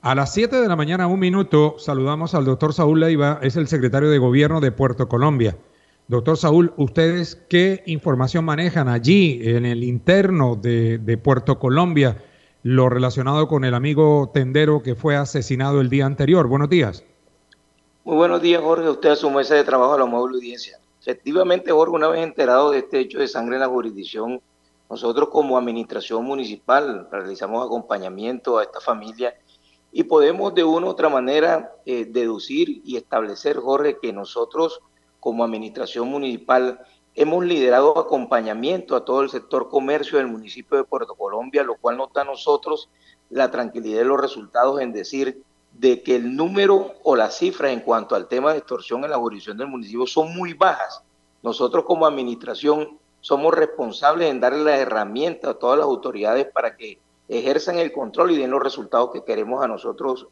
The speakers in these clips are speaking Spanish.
A las 7 de la mañana, un minuto, saludamos al doctor Saúl Leiva, es el secretario de Gobierno de Puerto Colombia. Doctor Saúl, ¿ustedes qué información manejan allí en el interno de Puerto Colombia, lo relacionado con el amigo tendero que fue asesinado el día anterior? Buenos días. Muy buenos días, Jorge. Usted a su mesa de trabajo a la amable audiencia. Efectivamente, Jorge, una vez enterado de este hecho de sangre en la jurisdicción, nosotros como administración municipal realizamos acompañamiento a esta familia y podemos de una u otra manera deducir y establecer, Jorge, que nosotros como administración municipal hemos liderado acompañamiento a todo el sector comercio del municipio de Puerto Colombia, lo cual nos da a nosotros la tranquilidad de los resultados en decir de que el número o las cifras en cuanto al tema de extorsión en la jurisdicción del municipio son muy bajas. Nosotros como administración somos responsables en darle las herramientas a todas las autoridades para que ejerzan el control y den los resultados que queremos a nosotros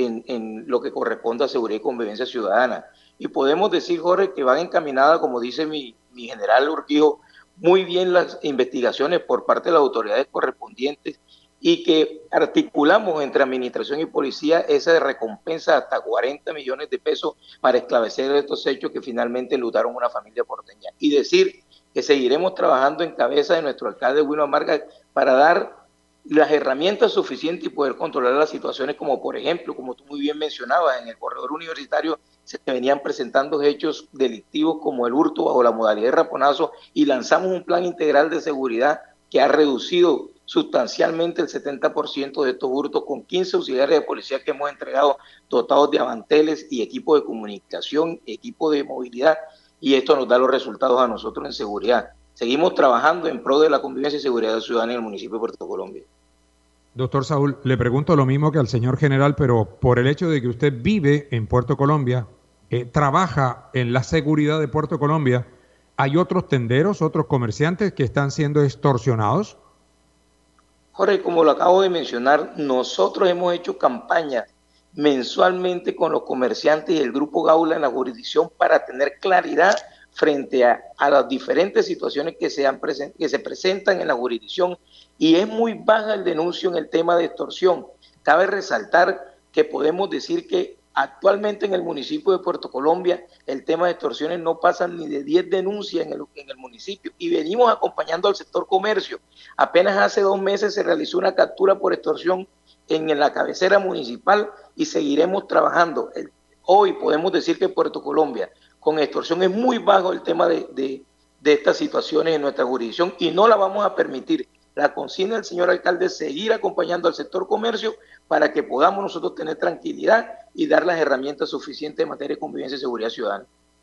en lo que corresponde a seguridad y convivencia ciudadana. Y podemos decir, Jorge, que van encaminadas, como dice mi general Urquijo, muy bien las investigaciones por parte de las autoridades correspondientes y que articulamos entre administración y policía esa de recompensa hasta 40 millones de pesos para esclarecer estos hechos que finalmente enlutaron una familia porteña. Y decir que seguiremos trabajando en cabeza de nuestro alcalde Wilma Marga para dar las herramientas suficientes y poder controlar las situaciones como por ejemplo, como tú muy bien mencionabas, en el corredor universitario se venían presentando hechos delictivos como el hurto bajo la modalidad de raponazo y lanzamos un plan integral de seguridad que ha reducido sustancialmente el 70% de estos hurtos con 15 auxiliares de policía que hemos entregado dotados de avanteles y equipo de comunicación, equipo de movilidad, y esto nos da los resultados a nosotros en seguridad. Seguimos trabajando en pro de la convivencia y seguridad ciudadana en el municipio de Puerto Colombia. Doctor Saúl, le pregunto lo mismo que al señor general, pero por el hecho de que usted vive en Puerto Colombia, trabaja en la seguridad de Puerto Colombia, ¿hay otros tenderos, otros comerciantes que están siendo extorsionados? Jorge, como lo acabo de mencionar, nosotros hemos hecho campañas mensualmente con los comerciantes y el Grupo Gaula en la jurisdicción para tener claridad frente a las diferentes situaciones que se presentan en la jurisdicción y es muy baja el denuncio en el tema de extorsión. Cabe resaltar que podemos decir que actualmente en el municipio de Puerto Colombia el tema de extorsiones no pasa ni de 10 denuncias en el municipio y venimos acompañando al sector comercio. Apenas hace 2 meses se realizó una captura por extorsión en la cabecera municipal y seguiremos trabajando. Hoy podemos decir que Puerto Colombia con extorsión es muy bajo el tema de estas situaciones en nuestra jurisdicción y no la vamos a permitir. La consigna del señor alcalde es seguir acompañando al sector comercio para que podamos nosotros tener tranquilidad y dar las herramientas suficientes en materia de convivencia y seguridad ciudadana.